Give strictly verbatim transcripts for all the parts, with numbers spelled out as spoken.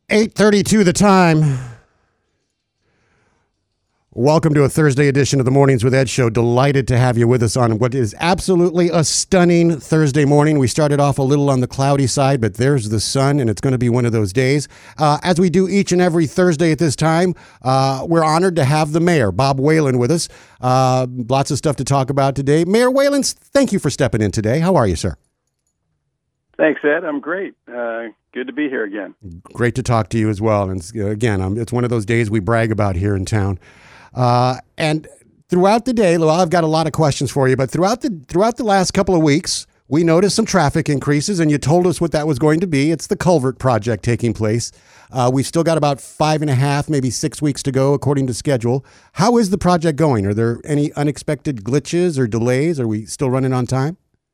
eight thirty-two the time. Welcome to a Thursday edition of the Mornings with Ed show. Delighted to have you with us on what is absolutely a stunning Thursday morning. We started off a little on the cloudy side, but there's the sun, and it's going to be one of those days. Uh, as we do each and every Thursday at this time, uh, we're honored to have the mayor, Bob Whalen, with us. Uh, lots of stuff to talk about today. Mayor Whalen, thank you for stepping in today. How are you, sir? Thanks, Ed. I'm great. Uh, good to be here again. Great to talk to you as well. And uh, again, um, it's one of those days we brag about here in town. Uh, and throughout the day, well, I've got a lot of questions for you, but throughout the throughout the last couple of weeks, we noticed some traffic increases, and you told us what that was going to be. It's the culvert project taking place. Uh, we've still got about five and a half, maybe six weeks to go, according to schedule. How is the project going? Are there any unexpected glitches or delays? Are we still running on time?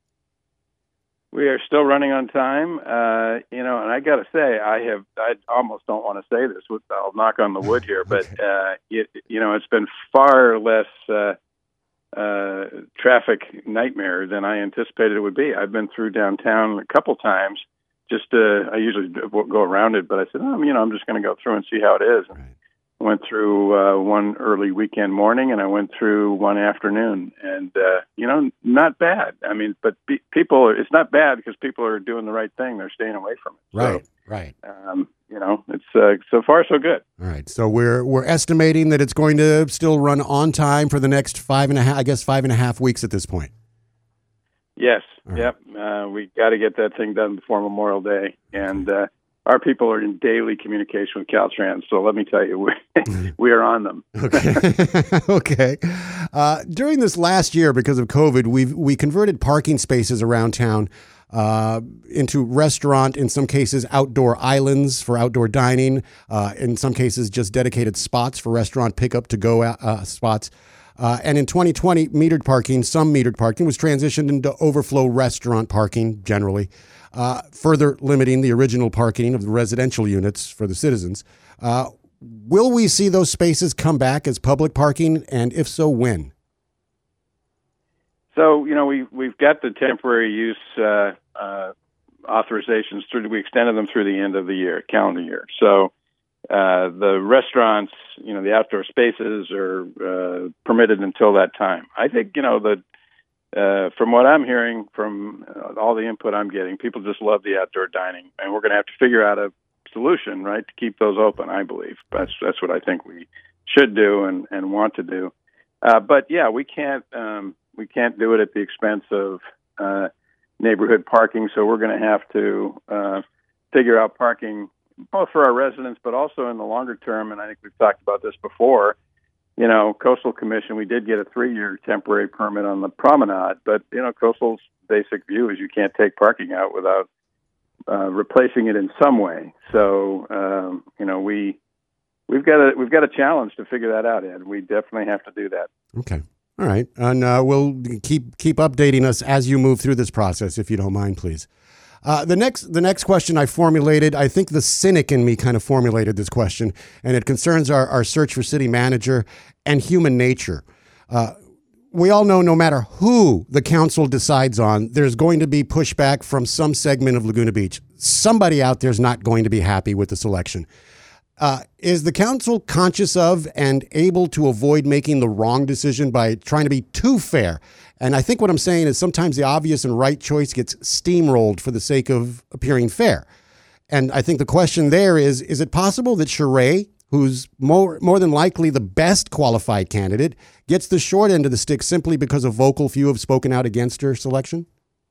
We are still running on time, uh, you know, and I got to say, I have, I almost don't want to say this, I'll knock on the wood here, but, Okay. uh, it, you know, it's been far less uh, uh, traffic nightmare than I anticipated it would be. I've been through downtown a couple times, just, uh, I usually go around it, but I said, oh, you know, I'm just going to go through and see how it is. Right. I went through uh, one early weekend morning, and I went through one afternoon, and uh, you know, not bad. I mean, but pe- people, it's not bad because people are doing the right thing; they're staying away from it. Right, so, right. Um, you know, it's uh, so far so good. All right, so we're we're estimating that it's going to still run on time for the next five and a half, I guess, five and a half weeks at this point. Yes, All yep. Uh, we got to get that thing done before Memorial Day, and uh, our people are in daily communication with Caltrans. So let me tell you, we we are on them. Okay. okay. Uh, during this last year, because of COVID, we've we converted parking spaces around town uh, into restaurant, in some cases outdoor islands for outdoor dining, uh, in some cases just dedicated spots for restaurant pickup to go uh, spots. Uh, and in twenty twenty, metered parking, some metered parking was transitioned into overflow restaurant parking generally, uh, further limiting the original parking of the residential units for the citizens. Uh, will we see those spaces come back as public parking, and if so, when? So, you know, we, we've got the temporary use uh, uh, authorizations through, we extended them through the end of the year, calendar year. So uh, the restaurants, you know, the outdoor spaces are uh, permitted until that time. I think, you know, the uh, from what I'm hearing from uh, all the input I'm getting, people just love the outdoor dining, and we're going to have to figure out a solution, right, to keep those open, I believe. That's that's what I think we should do and, and want to do. Uh, but, yeah, we can't um, we can't do it at the expense of uh, neighborhood parking, so we're going to have to uh, figure out parking both for our residents, but also in the longer term, and I think we've talked about this before. You know, Coastal Commission, we did get a three-year temporary permit on the promenade, but, you know, Coastal's basic view is you can't take parking out without uh, replacing it in some way. So, um, you know, we, we've got a, we've got a challenge to figure that out, Ed. We definitely have to do that. Okay. All right. And uh, we'll keep keep updating us as you move through this process, if you don't mind, please. Uh, the next the next question I formulated, I think the cynic in me kind of formulated this question, and it concerns our, our search for city manager and human nature. Uh, we all know no matter who the council decides on, there's going to be pushback from some segment of Laguna Beach. Somebody out there is not going to be happy with the selection. Uh, is the council conscious of and able to avoid making the wrong decision by trying to be too fair? And I think what I'm saying is sometimes the obvious and right choice gets steamrolled for the sake of appearing fair. And I think the question there is, is it possible that Sheree, who's more more than likely the best qualified candidate, gets the short end of the stick simply because a vocal few have spoken out against her selection?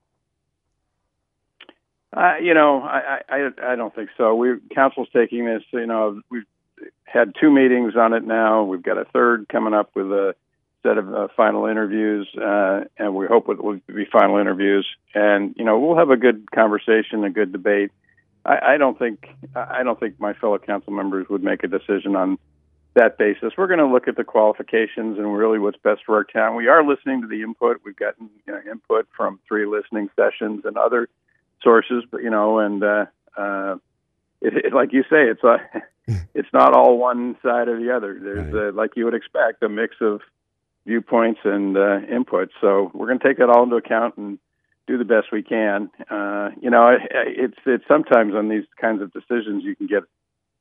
Uh, you know, I, I, I don't think so. We council's taking this. You know, we've had two meetings on it now. We've got a third coming up with a set of uh, final interviews, uh, and we hope it will be final interviews. And you know, we'll have a good conversation, a good debate. I, I don't think I don't think my fellow council members would make a decision on that basis. We're going to look at the qualifications and really what's best for our town. We are listening to the input. We've gotten you know, input from three listening sessions and other sources, but you know, and uh, uh, it, it, like you say, it's uh, it's not all one side or the other. There's, right. uh, like you would expect, a mix of viewpoints and uh, input. So we're going to take that all into account and do the best we can. Uh, you know, it, it's it's sometimes on these kinds of decisions you can get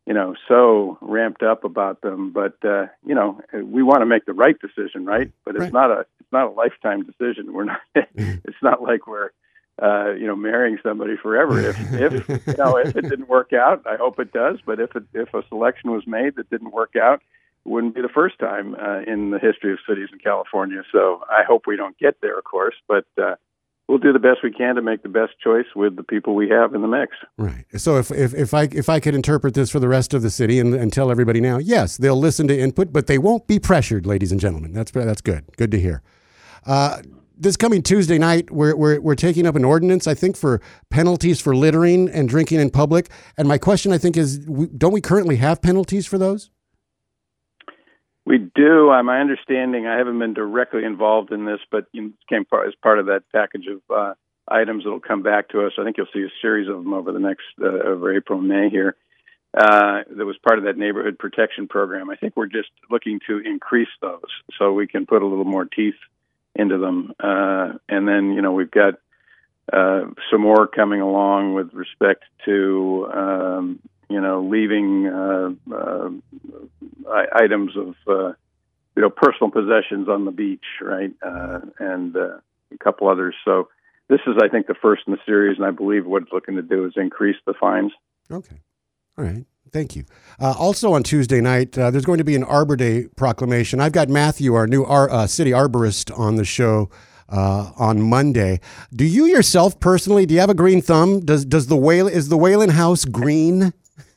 you know, so ramped up about them. But uh, you know, we want to make the right decision, right? But it's right. not a it's not a lifetime decision. We're not. It's not like we're uh, you know marrying somebody forever. If if you know if it didn't work out, I hope it does. But if it, if a selection was made that didn't work out, it wouldn't be the first time uh, in the history of cities in California. So I hope we don't get there, of course, but. Uh, We'll do the best we can to make the best choice with the people we have in the mix. Right. So if if, if I if I could interpret this for the rest of the city and, and tell everybody now, yes, they'll listen to input, but they won't be pressured, ladies and gentlemen. That's that's good. Good to hear. Uh, this coming Tuesday night, we're, we're we're taking up an ordinance, I think, for penalties for littering and drinking in public. And my question, I think, is, we, don't we currently have penalties for those? We do. Uh, my understanding, I haven't been directly involved in this, but you know, it came part, as part of that package of uh, items that will come back to us. I think you'll see a series of them over the next, uh, over April and May here. Uh, that was part of that neighborhood protection program. I think we're just looking to increase those so we can put a little more teeth into them. Uh, and then, you know, we've got uh, some more coming along with respect to, um, you know, leaving uh, uh, items of, uh, you know, personal possessions on the beach, right, uh, and uh, a couple others. So this is, I think, the first in the series, and I believe what it's looking to do is increase the fines. Okay. All right. Thank you. Uh, also on Tuesday night, uh, there's going to be an Arbor Day proclamation. I've got Matthew, our new ar- uh, city arborist, on the show uh, on Monday. Do you yourself personally, do you have a green thumb? Does does the Whale is the Whalen house green?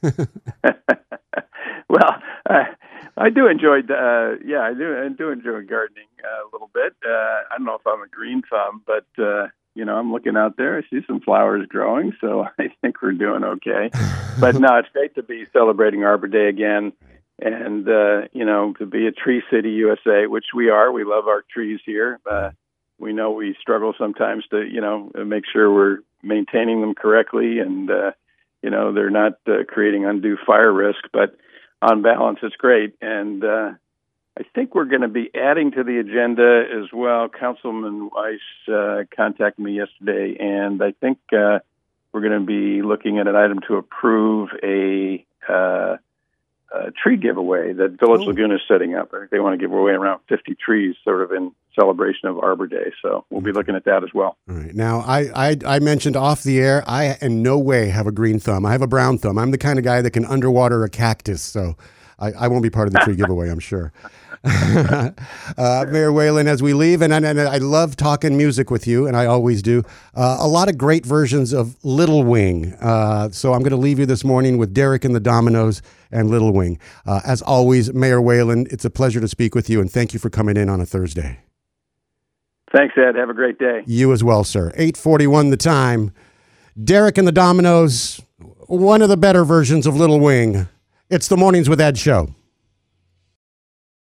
Well, uh, I do enjoy. Uh, yeah, I do. I do enjoy gardening uh, a little bit. Uh, I don't know if I'm a green thumb, but uh, you know, I'm looking out there. I see some flowers growing, so I think we're doing okay. But no, it's great to be celebrating Arbor Day again, and uh, you know, to be a Tree City, U S A, which we are. We love our trees here. Uh, we know we struggle sometimes to, you know, make sure we're maintaining them correctly, and uh, you know, they're not uh, creating undue fire risk, but on balance, it's great. And uh, I think we're going to be adding to the agenda as well. Councilman Weiss uh, contacted me yesterday, and I think uh, we're going to be looking at an item to approve a, uh, a tree giveaway that Village oh. Laguna is setting up. I think they want to give away around fifty trees sort of in celebration of Arbor Day. So we'll be looking at that as well. All right. Now, I, I, I mentioned off the air, I in no way have a green thumb. I have a brown thumb. I'm the kind of guy that can underwater a cactus, so I, I won't be part of the tree giveaway, I'm sure. uh, Mayor Whalen, as we leave, and, and, and I love talking music with you, and I always do, uh, a lot of great versions of Little Wing. Uh, so I'm going to leave you this morning with Derek and the Dominoes and Little Wing. Uh, as always, Mayor Whalen, it's a pleasure to speak with you, and thank you for coming in on a Thursday. Thanks, Ed. Have a great day. You as well, sir. eight forty-one the time. Derek and the Dominoes, one of the better versions of Little Wing. It's the Mornings with Ed show.